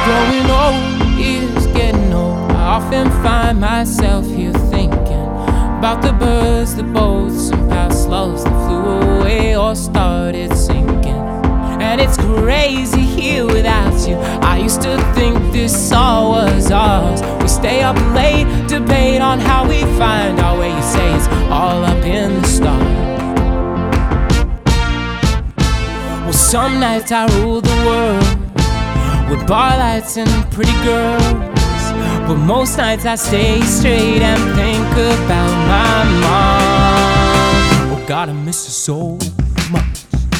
Growing old is getting old. I often find myself here thinking about the birds, the boats, and past loves that flew away or started sinking. And it's crazy here without you. I used to think this all was ours. We stay up late, debate on how we find our way. You say it's all up in the stars. Well, some nights I rule the world with bar lights and pretty girls, but most nights I stay straight and think about my mom. Oh God, I miss her so much.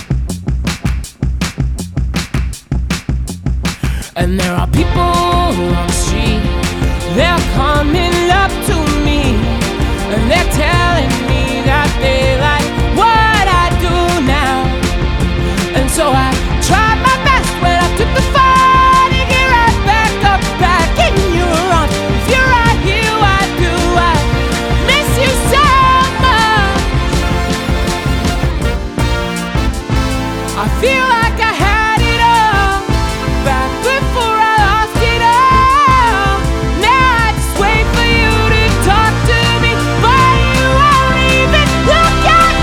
And there are people on the street, they're coming up to me, and they're telling me that they like what I do now. And so I tried my best when I took the fall to get right back up, back in your arms. If you're right here, why do I miss you so much? I feel like I had it all back before I lost it all. Now I just wait for you to talk to me, but you won't even look at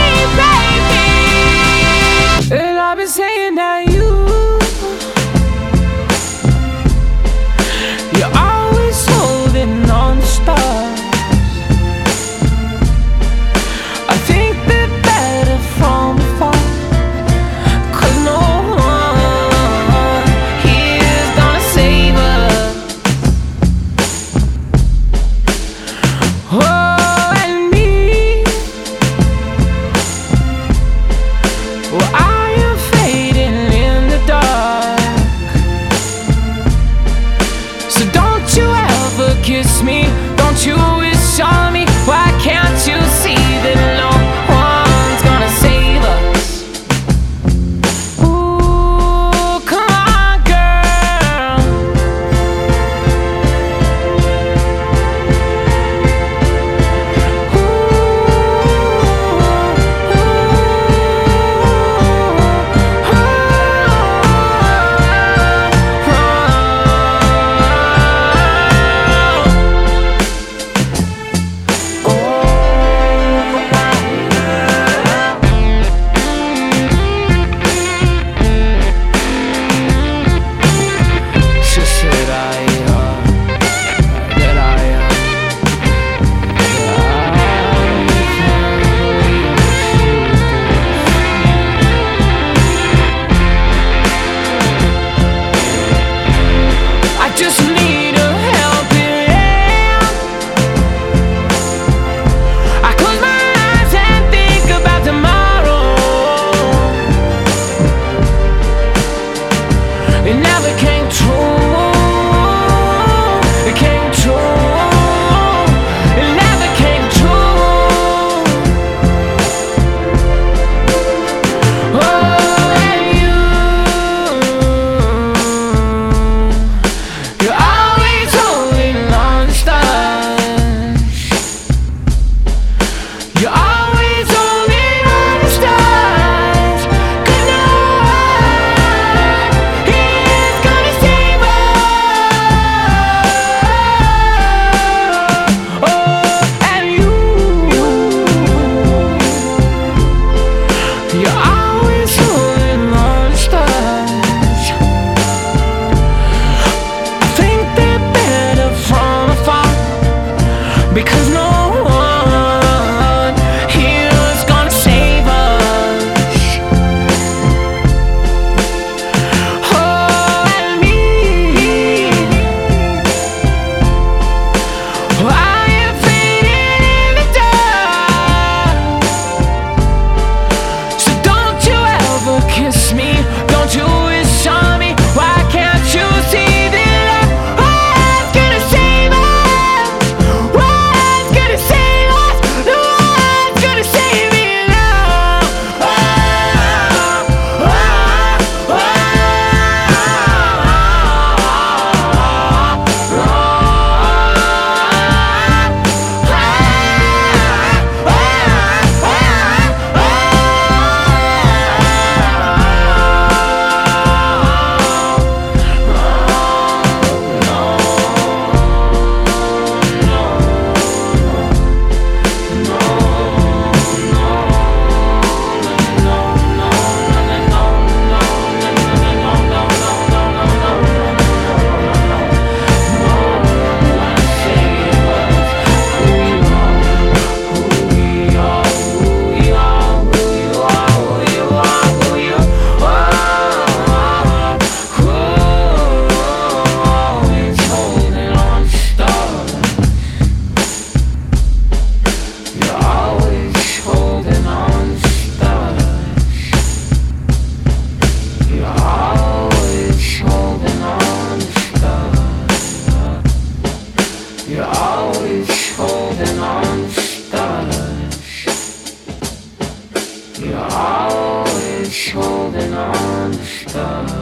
holding on to stuff.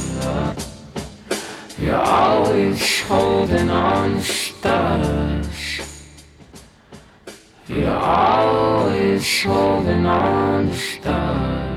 You're always holding on to stuff. You're always holding on to stuff.